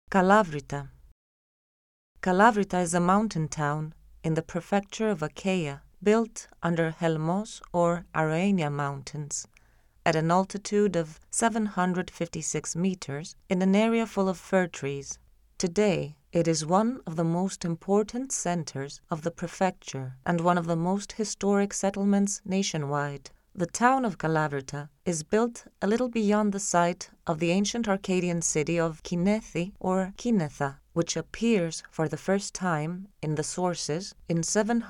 Kalavrita. Kalavrita is a mountain town in the prefecture of Achaia, built under Helmos or Arania Mountains, at an altitude of 756 meters in an area full of fir trees. Today, it is one of the most important centers of the prefecture and one of the most historic settlements nationwide. The town of Kalavrita is built a little beyond the site of the ancient Arcadian city of Kinethi or Kinetha, which appears for the first time in the sources in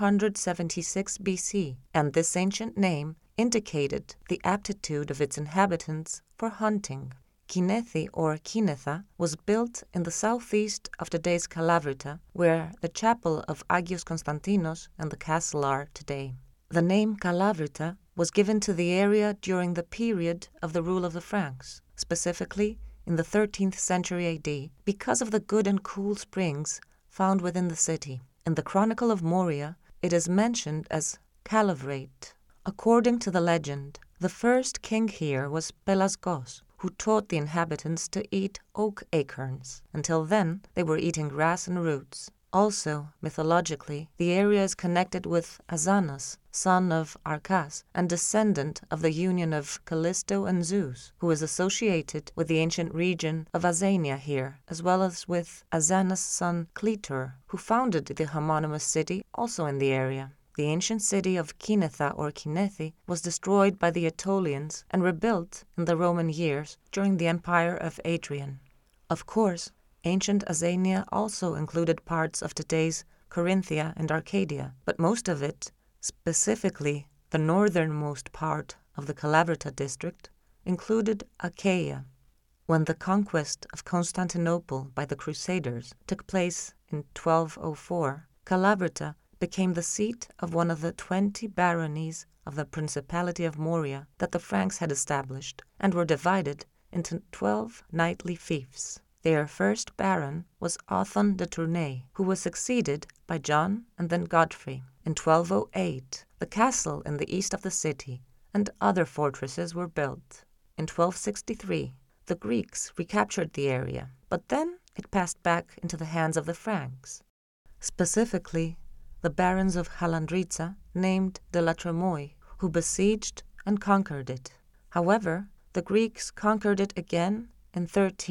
776 BC, and this ancient name indicated the aptitude of its inhabitants for hunting. Kinethi or Kinetha was built in the southeast of today's Kalavrita, where the chapel of Agios Konstantinos and the castle are today. The name Kalavrita was given to the area during the period of the rule of the Franks, specifically in the 13th century AD, because of the good and cool springs found within the city. In the Chronicle of Moria, it is mentioned as Calavrate. According to the legend, the first king here was Pelasgos, who taught the inhabitants to eat oak acorns. Until then, they were eating grass and roots. Also, mythologically, the area is connected with Azanas, son of Arcas, and descendant of the union of Callisto and Zeus, who is associated with the ancient region of Azania here, as well as with Azanas' son Cletor, who founded the homonymous city also in the area. The ancient city of Kinetha or Kinethi was destroyed by the Aetolians and rebuilt in the Roman years during the empire of Adrian. Of course, ancient Azania also included parts of today's Corinthia and Arcadia, but most of it, specifically the northernmost part of the Kalavrita district, included Achaia. When the conquest of Constantinople by the Crusaders took place in 1204, Kalavrita became the seat of one of the 20 baronies of the Principality of Moria that the Franks had established, and were divided into 12 knightly fiefs. Their first baron was Othon de Tournai, who was succeeded by John and then Godfrey. In 1208, the castle in the east of the city and other fortresses were built. In 1263, the Greeks recaptured the area, but then it passed back into the hands of the Franks. Specifically, the barons of Halandriza, named de la Tremoille, who besieged and conquered it. However, the Greeks conquered it again in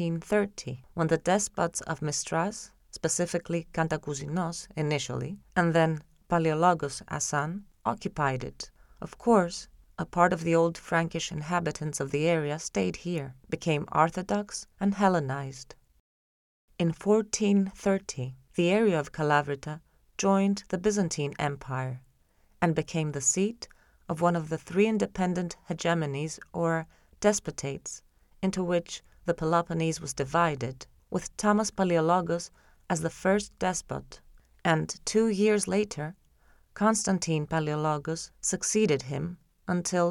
1330, when the despots of Mestras, specifically Cantacuzínos initially, and then Palaeologos Asan, occupied it. Of course, a part of the old Frankish inhabitants of the area stayed here, became Orthodox and Hellenized. In 1430, the area of Kalavrita joined the Byzantine Empire and became the seat of one of the three independent hegemonies or despotates into which the Peloponnese was divided, with Thomas Palaeologos as the first despot, and 2 years later, Constantine Palaeologos succeeded him until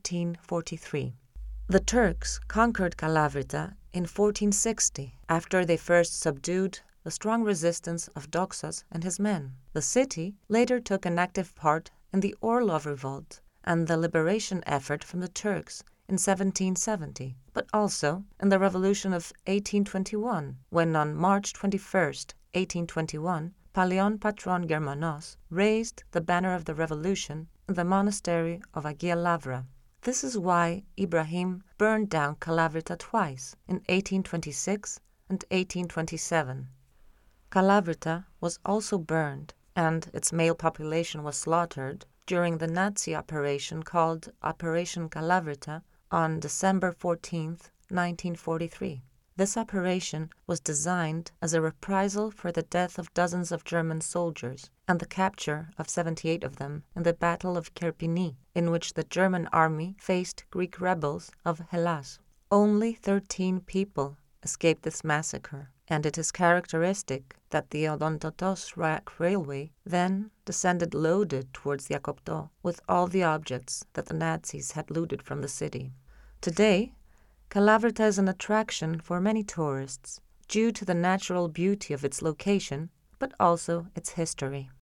1443. The Turks conquered Kalavrita in 1460, after they first subdued the strong resistance of Doxas and his men. The city later took an active part in the Orlov Revolt and the liberation effort from the Turks in 1770, but also in the Revolution of 1821, when on March 21st, 1821, Palaion Patron Germanos raised the banner of the revolution in the monastery of Agia Lavra. This is why Ibrahim burned down Kalavrita twice, in 1826 and 1827. Kalavrita was also burned, and its male population was slaughtered during the Nazi operation called Operation Kalavrita on December 14, 1943. This operation was designed as a reprisal for the death of dozens of German soldiers and the capture of 78 of them in the Battle of Kerpini, in which the German army faced Greek rebels of Hellas. Only 13 people escaped this massacre, and it is characteristic that the Odontotos railway then descended loaded towards Yakopto with all the objects that the Nazis had looted from the city. Today, Kalavrita is an attraction for many tourists due to the natural beauty of its location, but also its history.